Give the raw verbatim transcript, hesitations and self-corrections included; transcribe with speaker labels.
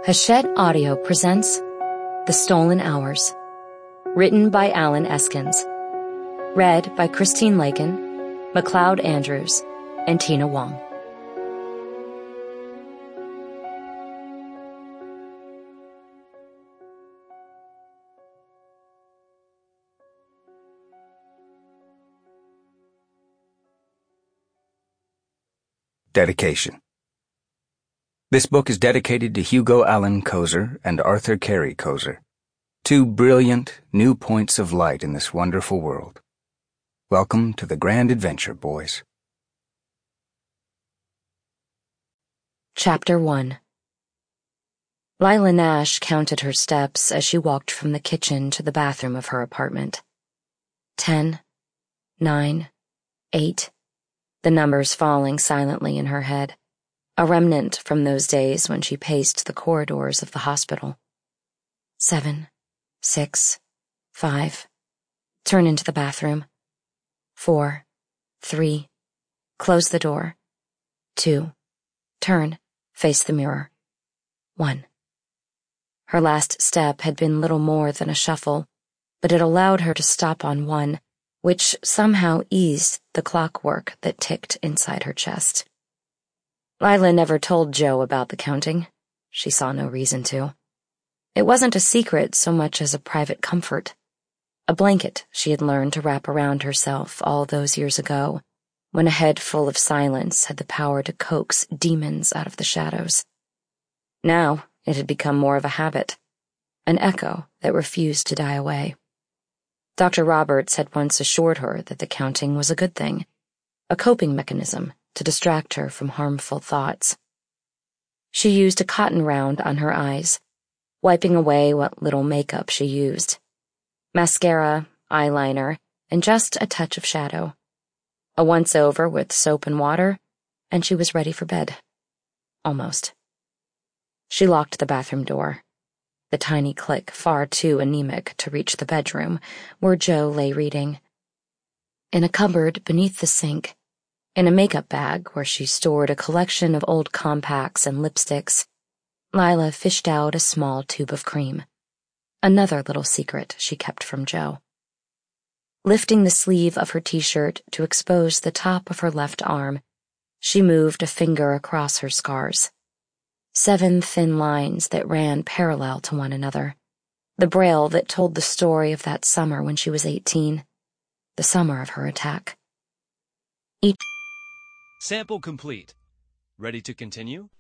Speaker 1: Hachette Audio presents The Stolen Hours, written by Alan Eskins, read by Christine Lakin, McLeod Andrews, and Tina Wong.
Speaker 2: Dedication. This book is dedicated to Hugo Allen Koser and Arthur Carey Koser, two brilliant new points of light in this wonderful world. Welcome to the grand adventure, boys.
Speaker 1: Chapter one. Lila Nash counted her steps as she walked from the kitchen to the bathroom of her apartment. Ten, nine, eight, the numbers falling silently in her head, a remnant from those days when she paced the corridors of the hospital. Seven, six, five, turn into the bathroom. Four, three, close the door. Two, turn, face the mirror. One. Her last step had been little more than a shuffle, but it allowed her to stop on one, which somehow eased the clockwork that ticked inside her chest. Lila never told Joe about the counting. She saw no reason to. It wasn't a secret so much as a private comfort. A blanket she had learned to wrap around herself all those years ago, when a head full of silence had the power to coax demons out of the shadows. Now it had become more of a habit, an echo that refused to die away. Doctor Roberts had once assured her that the counting was a good thing, a coping mechanism to distract her from harmful thoughts. She used a cotton round on her eyes, wiping away what little makeup she used. Mascara, eyeliner, and just a touch of shadow. A once-over with soap and water, and she was ready for bed. Almost. She locked the bathroom door, the tiny click far too anemic to reach the bedroom, where Joe lay reading. In a cupboard beneath the sink, in a makeup bag where she stored a collection of old compacts and lipsticks, Lila fished out a small tube of cream. Another little secret she kept from Joe. Lifting the sleeve of her t-shirt to expose the top of her left arm, she moved a finger across her scars. Seven thin lines that ran parallel to one another. The braille that told the story of that summer when she was eighteen. The summer of her attack. Each
Speaker 3: Sample complete. Ready to continue?